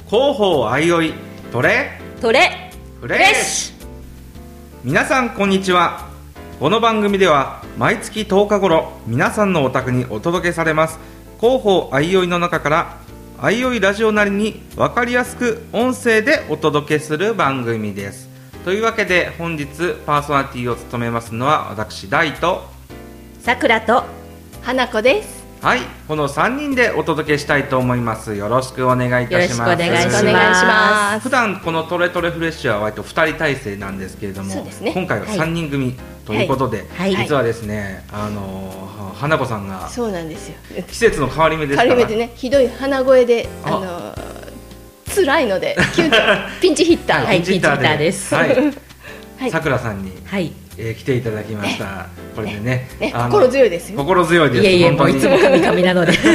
広報あいおいトレフレッシュ。 皆さんこんにちは。この番組では毎月10日頃皆さんのお宅にお届けされます広報あいおいの中からあいおいラジオなりに分かりやすく音声でお届けする番組です。というわけで本日パーソナリティを務めますのは私大とさくらと花子です。 はい、この3人でお届けしたいと思います。よろしくお願いいたします。 よろしくお願いします。 お願いします。 普段このトレトレフレッシュは割と2人体制なんですけれども、 そうですね、 今回は3人組ということで、 はい実はですね、花子さんがそうなんですよ。 季節の変わり目ですから変わり目でね、ひどい鼻声で辛いので急遽ピンチヒッター、 はいピンチヒッターです。 はい、 はいさくらさんに、 はい来ていただきました。これでね、 心強いですよ。 心強いです。 いえいえ、 本当にもういつも神々なのでね、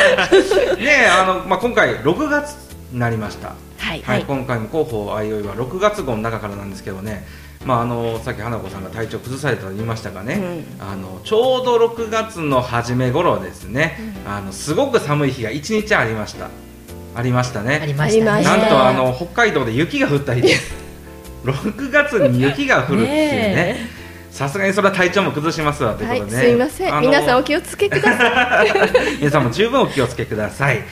今回6月になりました。 はい、 はい、今回も広報あいおいは6月号の中からなんですけどね、さっき花子さんが体調崩されたと言いましたがね、ちょうど6月の初め頃ですね、すごく寒い日が1日ありました。ありましたね。 ありましたね。 なんと北海道で雪が降った日です6月に雪が降るっていうね、さすがにそれは体調も崩しますわということでね、 はい、すいません、皆さんお気をつけください皆さんも十分お気をつけください。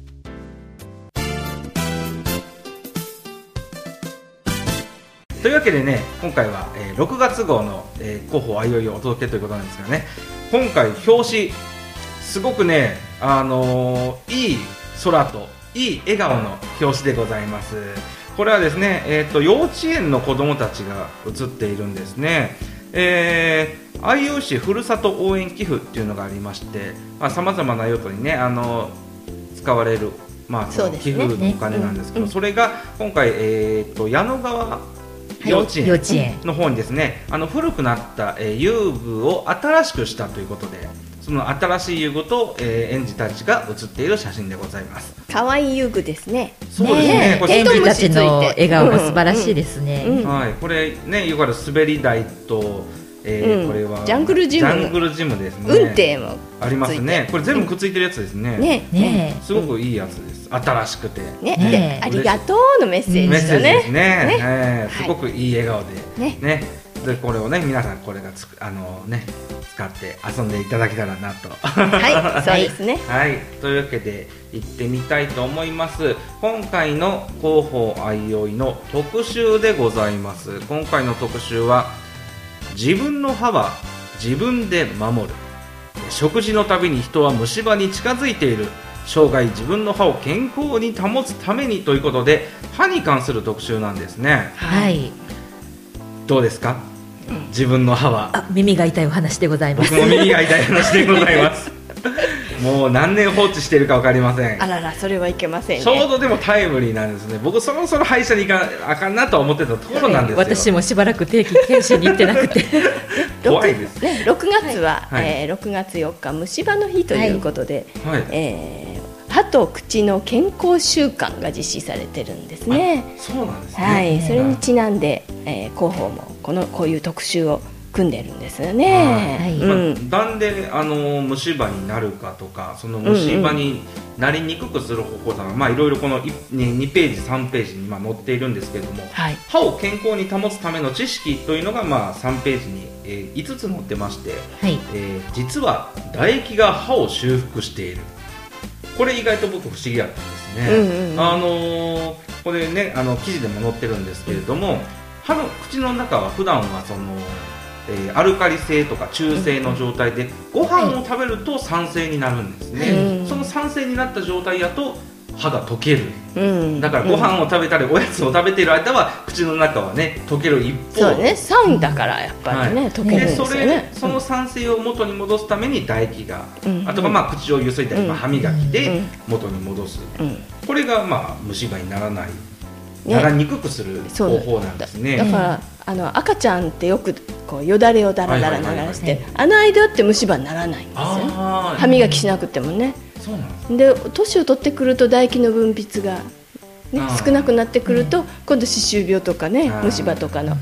というわけでね、今回は、6月号の、広報あいおいをお届けということなんですがね、今回表紙すごくね、いい空といい笑顔の表紙でございます。これはですね、幼稚園の子どもたちが写っているんですね。あいおい市ふるさと応援寄付っていうのがありまして、さまざまな用途にね、使われる、その寄付のお金なんですけど、それが今回、矢野川幼稚園の方にですね、古くなった、遊具を新しくしたということで、その新しい遊具と、園児たちが写っている写真でございます。 可愛い遊具ですね。 そうですね。 園児たちの笑顔が素晴らしいですね。 はい、これね、よくある滑り台と、これはジャングルジムですね。 運転もありますね。これ全部くっついてるやつですね。 ね、 すごくいいやつです。新しくて。 ね、ありがとうのメッセージですね。すごくいい笑顔でね。でこれをね、皆さんこれが使って遊んでいただけたらなと。 はい、そうですね。 はい、というわけで行ってみたいと思います。今回の広報あいおいの特集でございます。今回の特集は自分の歯は自分で守る、食事のたびに人は虫歯に近づいている、生涯自分の歯を健康に保つためにということで、歯に関する特集なんですね。 はい、 どうですか、自分の歯は。 耳が痛いお話でございます。 僕も耳が痛い話でございますもう何年放置しているか分かりません。 あらら、それはいけませんね。 ちょうどでもタイムリーなんですね。僕そろそろ歯医者に行かあかんなと思ってたところなんですよ。 私もしばらく定期検診に行ってなくて怖いですね。6月は、6月4日虫歯の日ということで、歯と口の健康週間が実施されてるんですね。 そうなんですね。 はい、それにちなんで、広報もこういう特集を組んでるんですよね。 なんで虫歯になるかとか、その虫歯になりにくくする方法が、いろいろこの 2ページ3ページに載っているんですけれども、歯を健康に保つための知識というのが3ページに、5つ載ってまして、実は唾液が歯を修復している。これ意外と僕不思議だったんですね。これね、記事でも載ってるんですけれども、口の中は普段はそのアルカリ性とか中性の状態で、ご飯を食べると酸性になるんですね。その酸性になった状態だと歯が溶ける。だからご飯を食べたりおやつを食べている間は口の中はね溶ける一方。 そうね、酸だからやっぱりね、溶けるんですよね。 その酸性を元に戻すために唾液が、あとは口をゆすいだり、歯磨きで元に戻す。これが虫歯にならにくくする方法なんですね。 だから赤ちゃんってよくこうよだれをだらだら流して、間って虫歯にならないんですよ。歯磨きしなくてもね。で年を取ってくると唾液の分泌が、少なくなってくると、今度歯周病とかね、虫歯とかの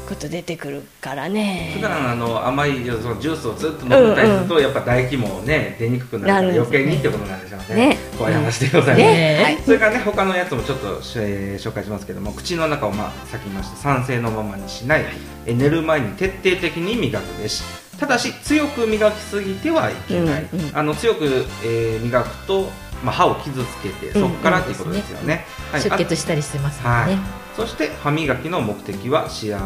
こと出てくるからね。 普段甘いそのジュースをずっと飲んだりすると、やっぱ唾液もね出にくくなるから余計にってことなんでしょうね。怖い話でございます。はい、それからね他のやつもちょっと、紹介しますけども、口の中をさっき言いました酸性のままにしない、寝る前に徹底的に磨くべし。ただし強く磨きすぎてはいけない。強く、磨くと、歯を傷つけてそこからっていうことですよね。 出血したりしてますもんね。 そして歯磨きの目的は歯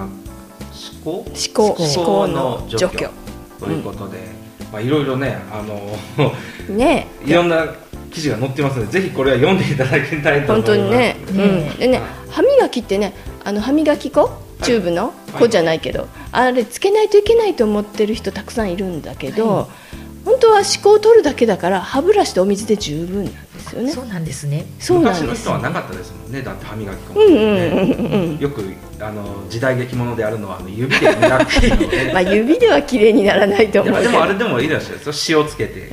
垢の除去ということで、いろいろねいろんな記事が載ってますので、ぜひこれは読んでいただきたいと思います。本当にね。 でね、歯磨きってね、歯磨き粉チューブの粉じゃないけど、あれつけないといけないと思ってる人たくさんいるんだけど、本当は歯垢を取るだけだから歯ブラシとお水で十分なんですよね。 そうなんですね。 昔の人はなかったですもんね。だって歯磨き粉もよく時代劇ものであるのは指で磨くっていうので指では綺麗にならないと思うけど、 でもあれでもいいらしいですよ。塩つけて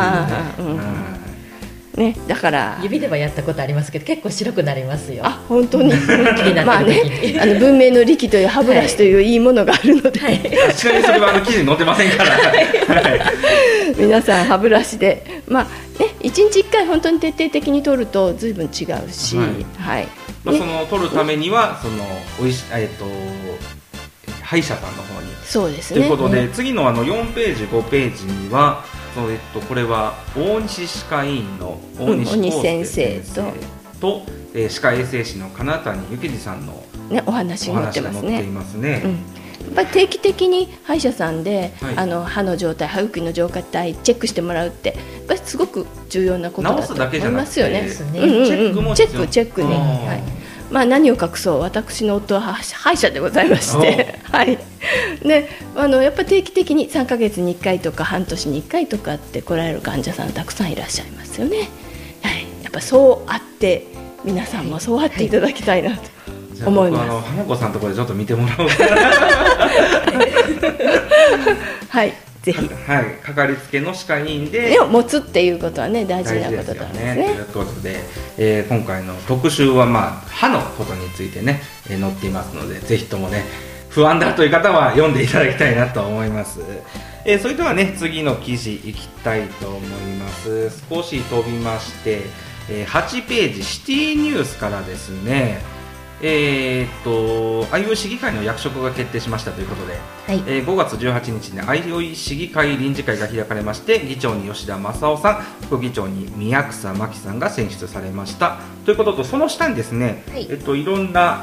ね、だから指ではやったことありますけど結構白くなりますよ。 本当に文明の利器という歯ブラシといういいものがあるので、 ちなみにそれは記事に載ってませんから皆さん歯ブラシで1日1回本当に徹底的に取ると随分違うし、 その取るためには歯医者さんの方にそうですね。 ということで、次の4ページ5ページにはこれは大西歯科医院の大西先生と歯科衛生士の金谷幸二さんのお話が載ってますね。やっぱり定期的に歯医者さんで、歯の状態、歯茎の状態チェックしてもらうってやっぱりすごく重要なことだと思いますよね。 チェックね。何を隠そう、私の夫は歯医者でございましてでやっぱり定期的に3ヶ月に1回とか半年に1回とかって来られる患者さんたくさんいらっしゃいますよね。やっぱそうあって皆さんもそうあっていただきたいなと思います。 花子さんのところでちょっと見てもらおうかなぜひかかりつけの歯科医院で持つっていうことはね大事なことなんですね。 ということで、今回の特集は歯のことについてね載っていますので、ぜひともね不安だという方は読んでいただきたいなと思います。それではね次の記事いきたいと思います。少し飛びまして、8ページシティニュースからですね、相生市議会の役職が決定しましたということで、5月18日に相生市議会臨時会が開かれまして、議長に吉田正夫さん、副議長に宮草真紀さんが選出されましたということと、その下にですね、いろんな、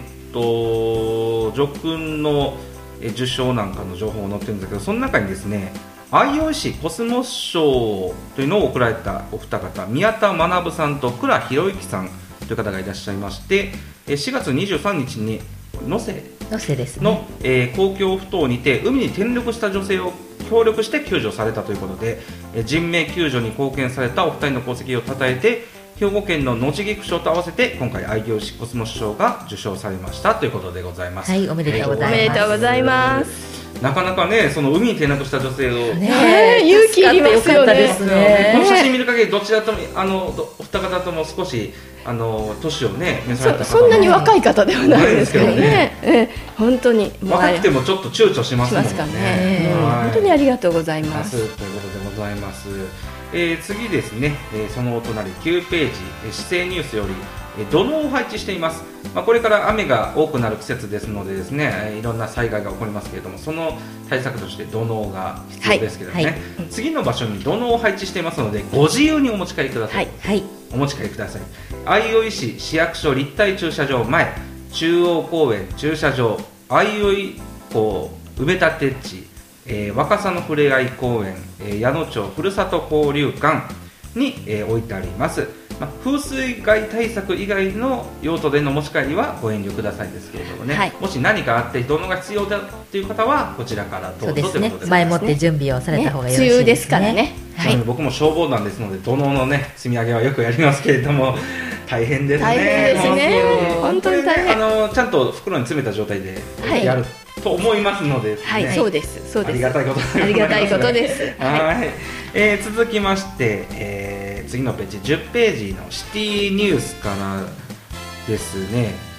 叙勲の受賞なんかの情報が載ってるんですけど、その中にですね相生市コスモス賞というのを贈られたお二方、宮田学さんと倉博之さんという方がいらっしゃいまして、4月23日に能勢ですの、公共ふ頭にて海に転落した女性を協力して救助されたということで、人命救助に貢献されたお二人の功績をたたえて、兵庫県の野地菊賞と合わせて今回相生市コスモス賞が受賞されましたということでございます。 おめでとうございます。 おめでとうございます。 なかなかね、その海に転落した女性を、 勇気いりますよね。 この写真見る限りどちらともお二方とも少し年をね召された方もそんなに若い方ではないですけどね。本当に若くてもちょっと躊躇しますもんね。 本当にありがとうございます。 ということでございます。次ですね、そのお隣9ページ、市政ニュースより土のうを配置しています。これから雨が多くなる季節ですのでですね、いろんな災害が起こりますけれども、その対策として土のうが必要ですけどね、次の場所に土のうを配置していますので、ご自由にお持ち帰りください。お持ち帰りください。相生市市役所立体駐車場前、中央公園駐車場、相生港埋め立て地、若狭のふれあい公園、矢野町ふるさと交流館に、置いてあります。風水害対策以外の用途での持ち帰りはご遠慮くださいですけれどもね、もし何かあって土のうが必要だという方はこちらからどうぞということですね。 前もって準備をされた方がよろしいですね。 梅雨ですからね。 僕も消防団ですので土のうのね積み上げはよくやりますけれども、大変ですね。 大変ですね。本当に大変。 ちゃんと袋に詰めた状態でやると思いますので、 そうです。 ありがたいことです。 ありがたいことです。 続きまして、次のページ10ページのシティニュースからですね、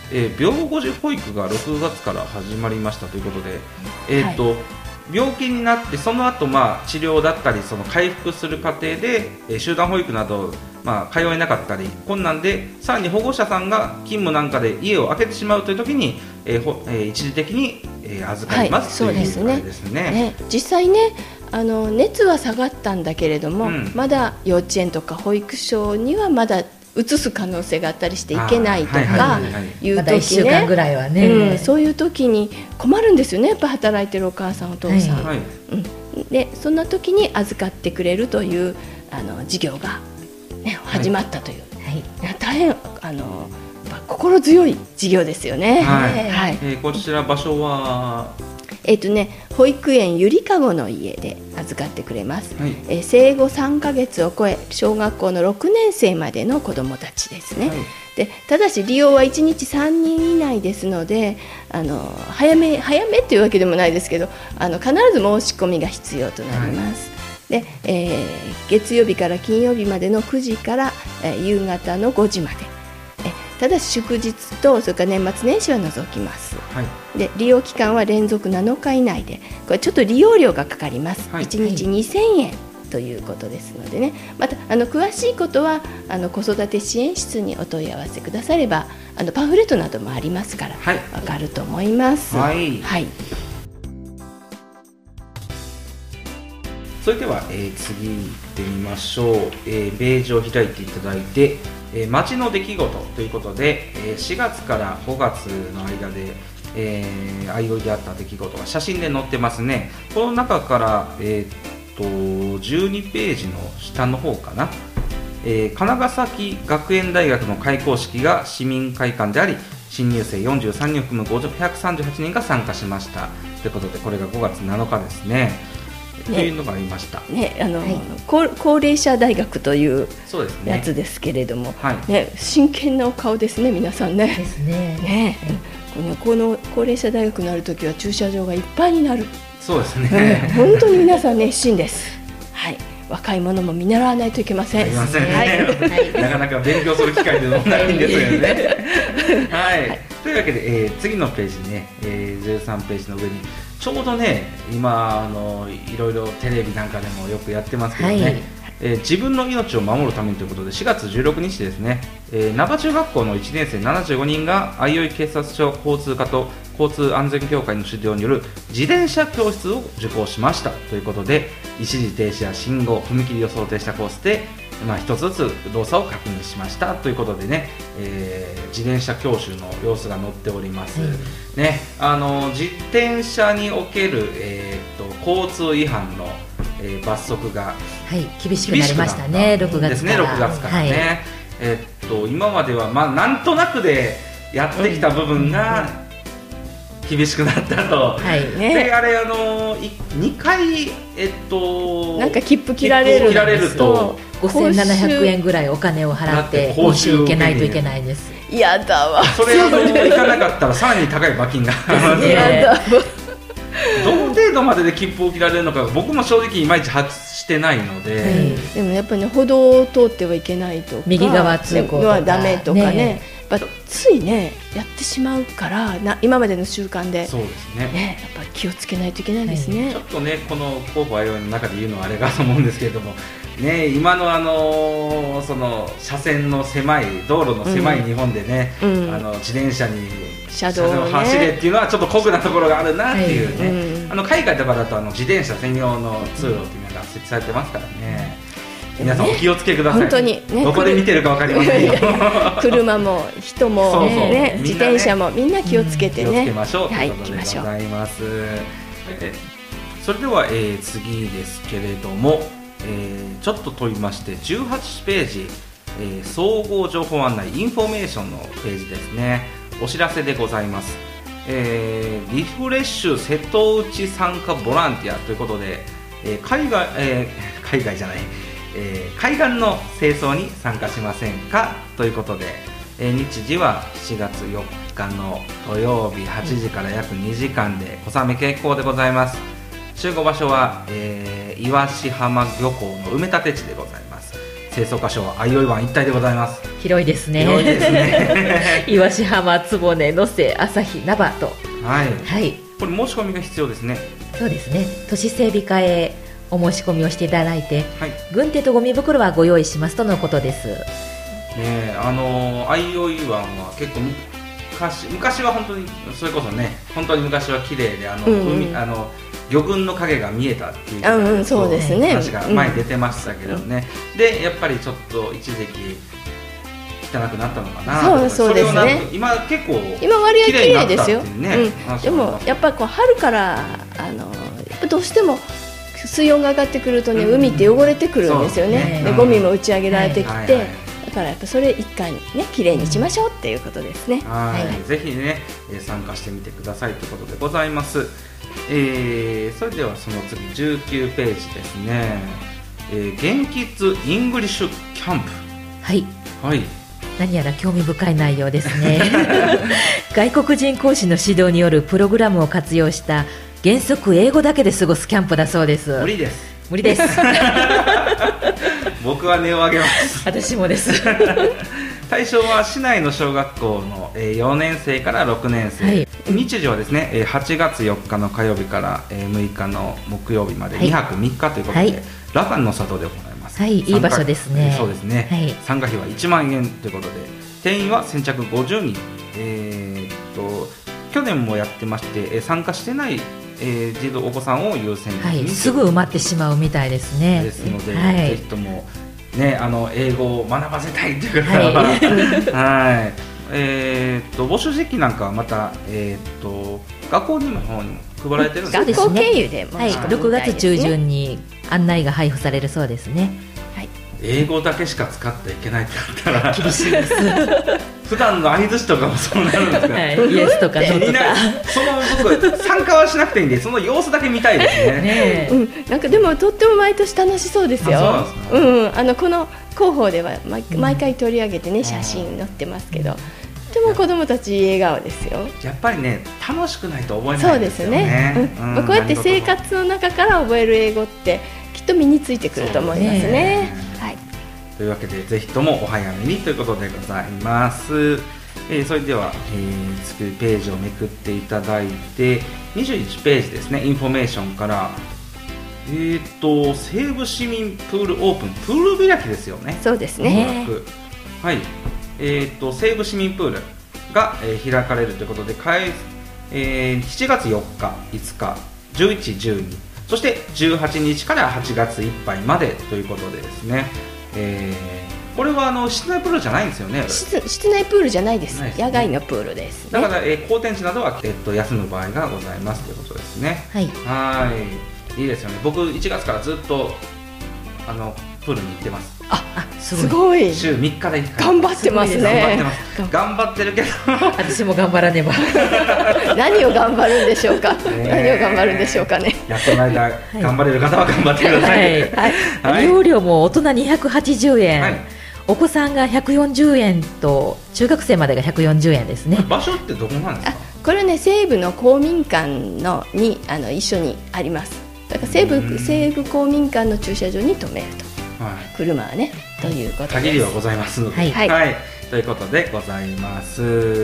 病後児保育が6月から始まりましたということで、病気になってその後、治療だったりその回復する過程で、集団保育など、通えなかったり困難で、さらに保護者さんが勤務なんかで家を空けてしまうという時に、一時的に、預かりますというあれですね。 実際ね、熱は下がったんだけれども、まだ幼稚園とか保育所にはまだ移す可能性があったりしていけないとかいう時ね、 まだ1週間ぐらいはね、 そういう時に困るんですよね、やっぱ働いてるお母さんお父さん、でそんな時に預かってくれるという事業が、始まったという、大変心強い事業ですよね。 こちら場所は保育園ゆりかごの家で預かってくれます、生後3ヶ月を超え小学校の6年生までの子どもたちですね、でただし利用は1日3人以内ですので、早めというわけでもないですけど、必ず申し込みが必要となります、で月曜日から金曜日までの9時から、夕方の5時まで、ただし祝日とそれから年末年始は除きます、で利用期間は連続7日以内で、これちょっと利用料がかかります、1日2000円ということですのでね、また詳しいことは子育て支援室にお問い合わせくだされば、パンフレットなどもありますから分かると思います。 それでは、次行ってみましょう。ページを開いていただいて、街の出来事ということで、4月から5月の間で、あいおいであった出来事が写真で載ってますね。この中から、12ページの下の方かな、金ヶ崎学園大学の開校式が市民会館であり、新入生43人を含む538人が参加しましたということで、これが5月7日ですね。というのがありました、高齢者大学というやつですけれども、真剣なお顔ですね、皆さんね。 ですね。 この高齢者大学になるときは駐車場がいっぱいになる。 そうですね、 本当に皆さん熱心です。若い者も見習わないといけません。 なかなか勉強する機会でもないんですよね。というわけで、次のページね、13ページの上にちょうどね、今いろいろテレビなんかでもよくやってますけどね、自分の命を守るためにということで、4月16日ですね、名場中学校の1年生75人があいおい警察署交通課と交通安全協会の指導による自転車教室を受講しましたということで、一時停止や信号、踏切を想定したコースで、一つずつ動作を確認しましたということでね、自転車教習の様子が載っております、ね。自転車における、交通違反の、罰則が厳しくなりましたね、6月から。 6月からね、今まではなんとなくでやってきた部分が厳しくなったと、であれ2回なんか切符切られると 5700円ぐらいお金を払って講習受けないといけないです。 やだわ。 それ行かなかったらさらに高い罰金がやだ。 どの程度までで切符を切られるのか僕も正直いまいち把握してないので、 でもやっぱりね、歩道を通ってはいけないとか、 右側通行とかはダメとかね、ついねやってしまうから今までの習慣で、 そうですね、 やっぱり気をつけないといけないですね。 ちょっとね、この候補あいおいの中で言うのはあれかと思うんですけれどもね、今のその車線の狭い道路の狭い日本でね、自転車に車道を走れっていうのはちょっと酷なところがあるなっていうね、海外とかだと自転車専用の通路っていうのが設置されてますからね、皆さんお気をつけください。 本当に、 どこで見てるか分かりませんよ。 車も人も自転車もみんな気をつけてね、 気をつけましょうということでございます。それでは、次ですけれども、ちょっと飛びまして18ページ、総合情報案内インフォメーションのページですね。お知らせでございます。リフレッシュ瀬戸内参加ボランティアということで、海外じゃない、海岸の清掃に参加しませんかということで、日時は7月4日の土曜日8時から約2時間で小雨傾向でございます。集合場所は、岩志浜漁港の埋め立て地でございます。 清掃箇所は相生湾一帯でございます。 広いですね。 広いですね岩師浜、坪根、能勢、旭、名場と、 はい、 はい、 これ申し込みが必要ですね。 そうですね。都市整備課へお申し込みをしていただいて、 はい、 軍手とゴミ袋はご用意しますとのことです。 ね、相生湾は結構昔は本当にそれこそね、本当に昔は綺麗で魚群の影が見えたっていう、 そうですね、 話が前に出てましたけどね、でやっぱりちょっと一時期汚くなったのかな。 そうですね。 今結構割合綺麗ですよ。 でもやっぱり春からやっぱどうしても水温が上がってくるとね、海って汚れてくるんですよね。でゴミも打ち上げられてきて、だからやっぱそれ一回ね綺麗にしましょうっていうことですね。 ぜひね参加してみてくださいということでございます。それではその次19ページですね。元気イングリッシュキャンプ。 はい、 はい、 何やら興味深い内容ですね外国人講師の指導によるプログラムを活用した原則英語だけで過ごすキャンプだそうです。 無理です。 無理です僕は音を上げます私もです対象は市内の小学校の4年生から6年生、はい、日時はですね8月4日の火曜日から6日の木曜日まで2泊3日ということで、はい、ラファンの里で行います。 はい、いい場所ですね。 そうですね、はい、参加費は1万円ということで定員は先着50人、去年もやってまして参加してない児童お子さんを優先的に、 すぐ埋まってしまうみたいですね。 ですので、ぜひとも、ね、英語を学ばせたいという方は、はい募集時期なんかはまた、学校の方にも配られてるんですね。学校経由で、 6月中旬に案内が配布されるそうですね。 英語だけしか使っていけないってなったら厳しいです普段の相槌とかもそうなるんですか、 イエスとかノーとか僕参加はしなくていいんでその様子だけ見たいですね。 なんかでもとっても毎年楽しそうですよ。この広報では毎回取り上げてね、写真載ってますけど、とても子どもたち笑顔ですよ。 やっぱりね楽しくないと覚えないですよね。 そうですね、こうやって生活の中から覚える英語ってきっと身についてくると思いますね。 というわけでぜひともお早めにということでございます。それでは、次ページをめくっていただいて21ページですね。インフォメーションから西武市民プールオープンプール開きですよね。 そうですね。 はい、西武市民プールが、開かれるということで7月4日5日11、12そして18日から8月いっぱいまでということでですね、これは室内プールじゃないんですよね。 室内プールじゃないです。野外のプールですね。 だから、公展地などは、休む場合がございますということですね。はい、いいですよね。僕1月からずっとプールに行ってます。 すごい。 週3日で1回。 頑張ってますね。 頑張ってるけど私も頑張らねば何を頑張るんでしょうか。何を頑張るんでしょうかね。 その間頑張れる方は頑張ってください。 利用料も大人280円、お子さんが140円と中学生までが140円ですね。 場所ってどこなんですか。 これね西部の公民館に一緒にあります。だから西部公民館の駐車場に止めると。車はねということです。 限りはございますので、ということでございます。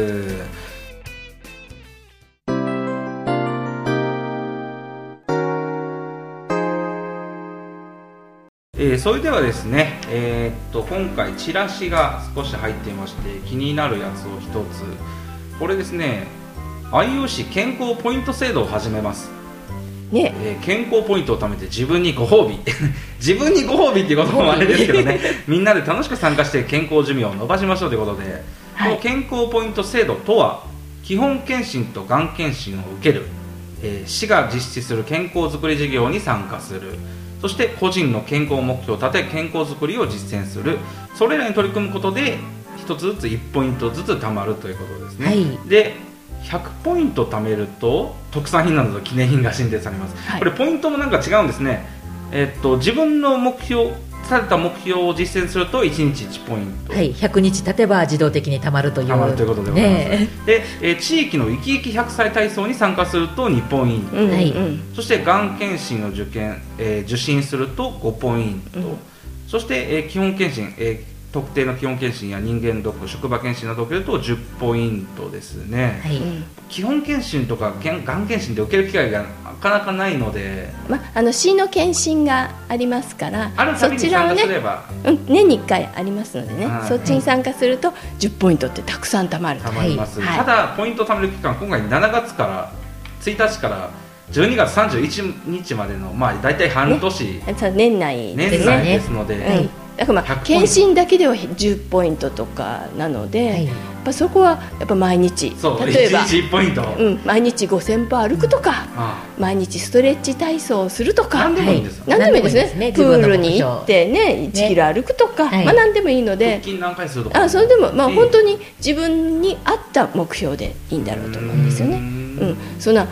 それではですね、今回チラシが少し入っていまして気になるやつを一つ。これですね、IOC 健康ポイント制度を始めますね。健康ポイントを貯めて自分にご褒美自分にご褒美っていうこともあれですけどねみんなで楽しく参加して健康寿命を伸ばしましょうということで、この健康ポイント制度とは基本検診とがん検診を受ける、市が実施する健康づくり事業に参加する、そして個人の健康目標を立て健康づくりを実践する、それらに取り組むことで1つずつ1ポイントずつ貯まるということですね。で100ポイント貯めると特産品などの記念品が申請されます。これポイントもなんか違うんですね。自分の目標された目標を実践すると1日1ポイント、 100日経てば自動的に貯まるということでございます、で、地域の生き生き100歳体操に参加すると2ポイント、そしてがん検診を受診すると5ポイント、 そして、基本検診、特定の基本検診や人間ドック、職場検診などを受けると10ポイントですね、 はい、 基本検診とかがん検診で受ける機会がなかなかないので、 市の検診がありますから、 あるたびに参加すれば、 年に1回ありますのでね、 はい、 そっちに参加すると10ポイントってたくさん貯まる。 貯まります、 はい、 ただポイント貯める期間、今回7月から1日から12月31日までの、だいたい半年、 年内ですので、 だから検診だけでは10ポイントとかなので、やっぱそこはやっぱ毎日、例えば 1日1ポイント、 毎日5000歩歩くとか、毎日ストレッチ体操をするとか、 何でもいいんですよ、 何でもいいですね、プールに行ってね、1キロ歩くとか、何でもいいので、 腹筋何回するとか、 それでも本当に自分に合った目標でいいんだろうと思うんですよね。そんな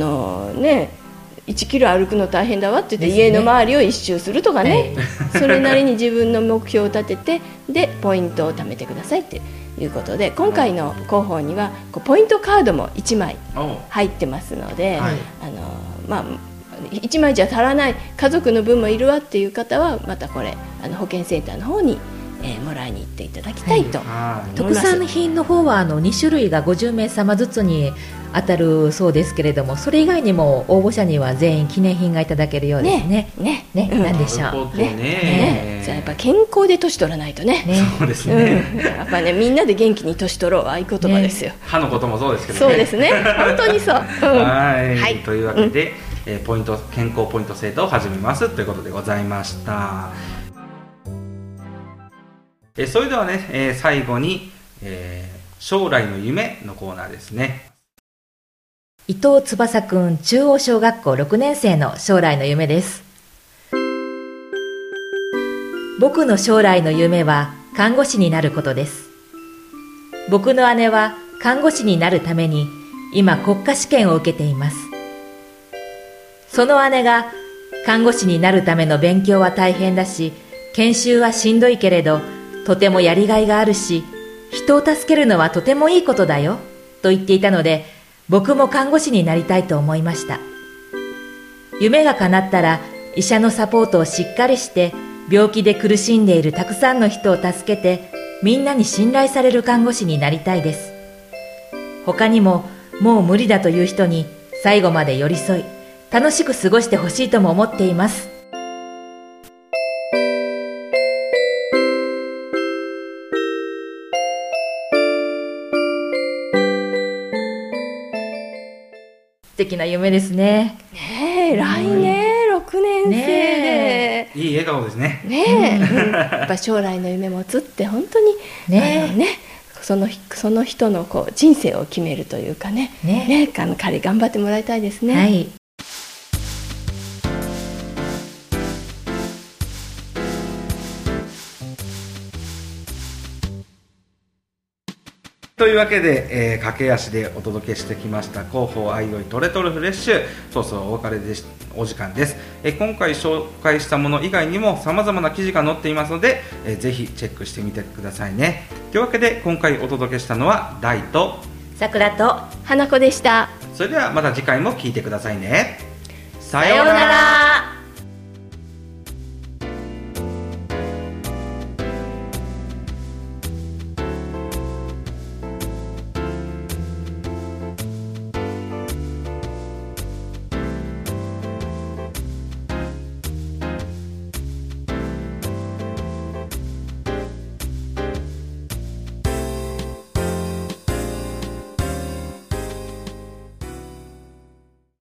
1キロ歩くの大変だわって言って、家の周りを一周するとかね、それなりに自分の目標を立てて、でポイントを貯めてくださいっていうことで、今回の広報にはポイントカードも1枚入ってますので、1枚じゃ足らない、家族の分もいるわっていう方は、またこれ保健センターの方にもらいに行っていただきたいと思います。 特産品の方は2種類が50名様ずつに当たるそうですけれども、それ以外にも応募者には全員記念品がいただけるようですね。なんでしょうね。じゃあやっぱ健康で年取らないとね。 そうですね。 やっぱね、みんなで元気に年取ろう、合言葉ですよ。 歯のこともそうですけどね。 そうですね。本当にそう。 はい。というわけで、健康ポイント制度を始めますということでございました。それではね、最後に、将来の夢のコーナーですね。 伊藤翼くん、中央小学校6年生の将来の夢です。僕の将来の夢は看護師になることです。僕の姉は看護師になるために今国家試験を受けています。その姉が看護師になるための勉強は大変だし、研修はしんどいけれどとてもやりがいがあるし、人を助けるのはとてもいいことだよと言っていたので、僕も看護師になりたいと思いました。夢が叶ったら医者のサポートをしっかりして、病気で苦しんでいるたくさんの人を助けて、みんなに信頼される看護師になりたいです。他にももう無理だという人に最後まで寄り添い、楽しく過ごしてほしいとも思っています。素敵な夢ですね。 来年6年生で、 いい笑顔ですね。 やっぱ将来の夢持つって本当にその人の人生を決めるというかね、彼頑張ってもらいたいですね。 はい。 というわけで、駆け足でお届けしてきました広報あいおいトレトルフレッシュ、そうそうお別れでお時間です。今回紹介したもの以外にも様々な記事が載っていますので、ぜひチェックしてみてくださいね。というわけで今回お届けしたのは大とさくらと花子でした。 それではまた次回も聞いてくださいね。さようなら。